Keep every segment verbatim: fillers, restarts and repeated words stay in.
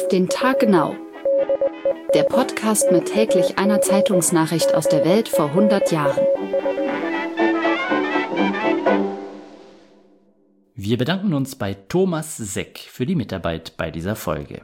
Auf den Tag genau. Der Podcast mit täglich einer Zeitungsnachricht aus der Welt vor hundert Jahren. Wir bedanken uns bei Thomas Seck für die Mitarbeit bei dieser Folge.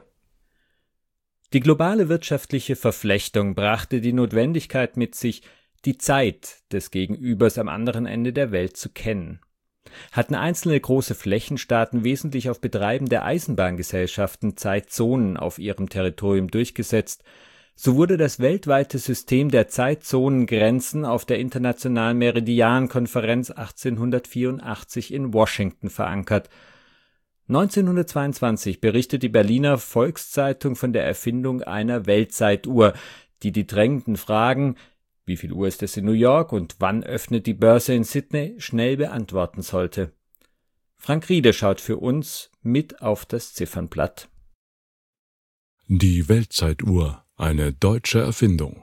Die globale wirtschaftliche Verflechtung brachte die Notwendigkeit mit sich, die Zeit des Gegenübers am anderen Ende der Welt zu kennen. Hatten einzelne große Flächenstaaten wesentlich auf Betreiben der Eisenbahngesellschaften Zeitzonen auf ihrem Territorium durchgesetzt, so wurde das weltweite System der Zeitzonengrenzen auf der Internationalen Meridiankonferenz achtzehnhundertvierundachtzig in Washington verankert. neunzehnhundertzweiundzwanzig berichtet die Berliner Volkszeitung von der Erfindung einer Weltzeituhr, die die drängenden Fragen wie viel Uhr ist es in New York und wann öffnet die Börse in Sydney, schnell beantworten sollte. Frank Riede schaut für uns mit auf das Ziffernblatt. Die Weltzeituhr, eine deutsche Erfindung.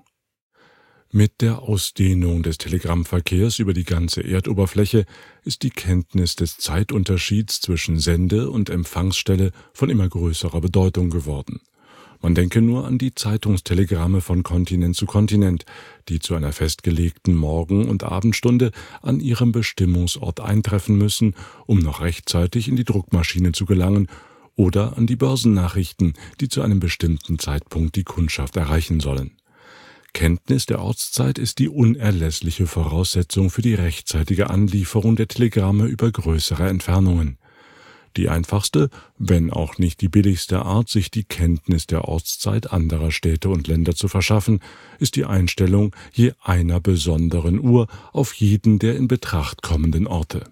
Mit der Ausdehnung des Telegrammverkehrs über die ganze Erdoberfläche ist die Kenntnis des Zeitunterschieds zwischen Sende- und Empfangsstelle von immer größerer Bedeutung geworden. Man denke nur an die Zeitungstelegramme von Kontinent zu Kontinent, die zu einer festgelegten Morgen- und Abendstunde an ihrem Bestimmungsort eintreffen müssen, um noch rechtzeitig in die Druckmaschine zu gelangen, oder an die Börsennachrichten, die zu einem bestimmten Zeitpunkt die Kundschaft erreichen sollen. Kenntnis der Ortszeit ist die unerlässliche Voraussetzung für die rechtzeitige Anlieferung der Telegramme über größere Entfernungen. Die einfachste, wenn auch nicht die billigste Art, sich die Kenntnis der Ortszeit anderer Städte und Länder zu verschaffen, ist die Einstellung je einer besonderen Uhr auf jeden der in Betracht kommenden Orte.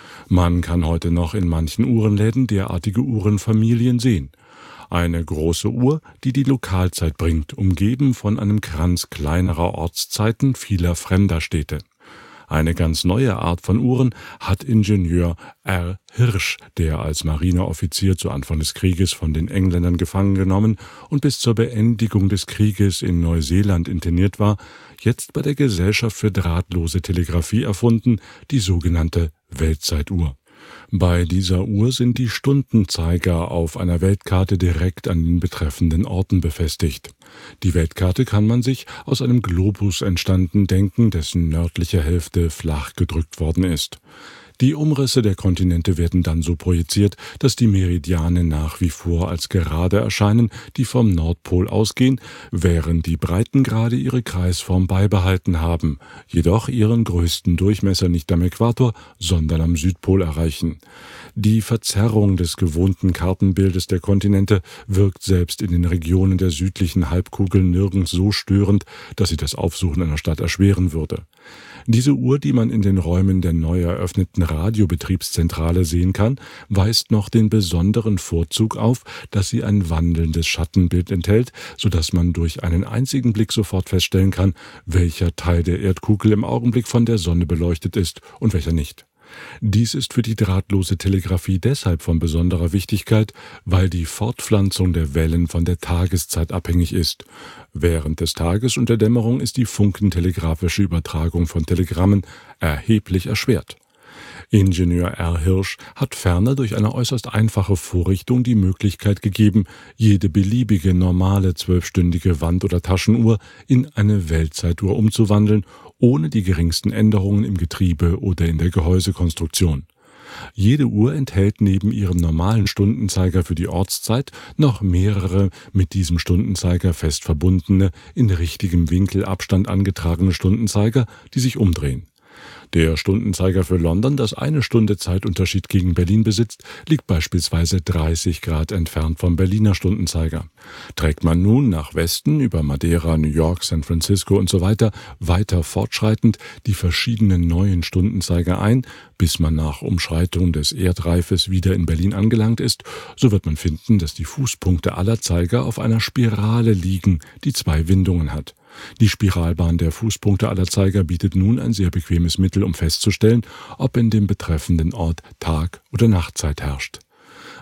Man kann heute noch in manchen Uhrenläden derartige Uhrenfamilien sehen. Eine große Uhr, die die Lokalzeit bringt, umgeben von einem Kranz kleinerer Ortszeiten vieler fremder Städte. Eine ganz neue Art von Uhren hat Ingenieur R. Hirsch, der als Marineoffizier zu Anfang des Krieges von den Engländern gefangen genommen und bis zur Beendigung des Krieges in Neuseeland interniert war, jetzt bei der Gesellschaft für drahtlose Telegrafie erfunden, die sogenannte Weltzeituhr. Bei dieser Uhr sind die Stundenzeiger auf einer Weltkarte direkt an den betreffenden Orten befestigt. Die Weltkarte kann man sich aus einem Globus entstanden denken, dessen nördliche Hälfte flach gedrückt worden ist. Die Umrisse der Kontinente werden dann so projiziert, dass die Meridiane nach wie vor als gerade erscheinen, die vom Nordpol ausgehen, während die Breitengrade ihre Kreisform beibehalten haben, jedoch ihren größten Durchmesser nicht am Äquator, sondern am Südpol erreichen. Die Verzerrung des gewohnten Kartenbildes der Kontinente wirkt selbst in den Regionen der südlichen Halbkugel nirgends so störend, dass sie das Aufsuchen einer Stadt erschweren würde. Diese Uhr, die man in den Räumen der neu eröffneten Radiobetriebszentrale sehen kann, weist noch den besonderen Vorzug auf, dass sie ein wandelndes Schattenbild enthält, sodass man durch einen einzigen Blick sofort feststellen kann, welcher Teil der Erdkugel im Augenblick von der Sonne beleuchtet ist und welcher nicht. Dies ist für die drahtlose Telegrafie deshalb von besonderer Wichtigkeit, weil die Fortpflanzung der Wellen von der Tageszeit abhängig ist. Während des Tages und der Dämmerung ist die funkentelegrafische Übertragung von Telegrammen erheblich erschwert. Ingenieur R. Hirsch hat ferner durch eine äußerst einfache Vorrichtung die Möglichkeit gegeben, jede beliebige normale zwölfstündige Wand- oder Taschenuhr in eine Weltzeituhr umzuwandeln, ohne die geringsten Änderungen im Getriebe oder in der Gehäusekonstruktion. Jede Uhr enthält neben ihrem normalen Stundenzeiger für die Ortszeit noch mehrere mit diesem Stundenzeiger fest verbundene, in richtigem Winkelabstand angetragene Stundenzeiger, die sich umdrehen. Der Stundenzeiger für London, das eine Stunde Zeitunterschied gegen Berlin besitzt, liegt beispielsweise dreißig Grad entfernt vom Berliner Stundenzeiger. Trägt man nun nach Westen über Madeira, New York, San Francisco und so weiter weiter fortschreitend die verschiedenen neuen Stundenzeiger ein, bis man nach Umschreitung des Erdreifes wieder in Berlin angelangt ist, so wird man finden, dass die Fußpunkte aller Zeiger auf einer Spirale liegen, die zwei Windungen hat. Die Spiralbahn der Fußpunkte aller Zeiger bietet nun ein sehr bequemes Mittel, um festzustellen, ob in dem betreffenden Ort Tag- oder Nachtzeit herrscht.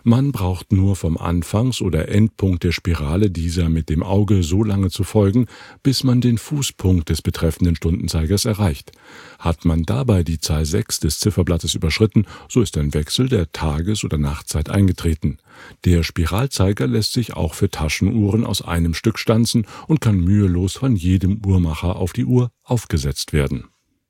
Man braucht nur vom Anfangs- oder Endpunkt der Spirale dieser mit dem Auge so lange zu folgen, bis man den Fußpunkt des betreffenden Stundenzeigers erreicht. Hat man dabei die Zahl sechs des Zifferblattes überschritten, so ist ein Wechsel der Tages- oder Nachtzeit eingetreten. Der Spiralzeiger lässt sich auch für Taschenuhren aus einem Stück stanzen und kann mühelos von jedem Uhrmacher auf die Uhr aufgesetzt werden.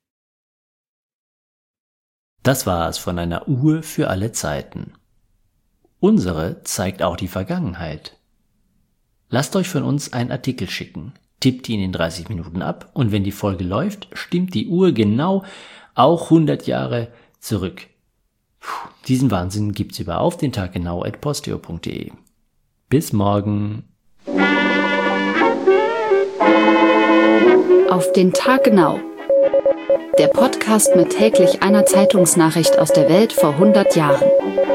Das war's von einer Uhr für alle Zeiten. Unsere zeigt auch die Vergangenheit. Lasst euch von uns einen Artikel schicken, tippt ihn in dreißig Minuten ab und wenn die Folge läuft, stimmt die Uhr genau auch hundert Jahre zurück. Puh, diesen Wahnsinn gibt's über auf den Tag genau at posteo punkt de. Bis morgen. Auf den Tag genau. Der Podcast mit täglich einer Zeitungsnachricht aus der Welt vor hundert Jahren.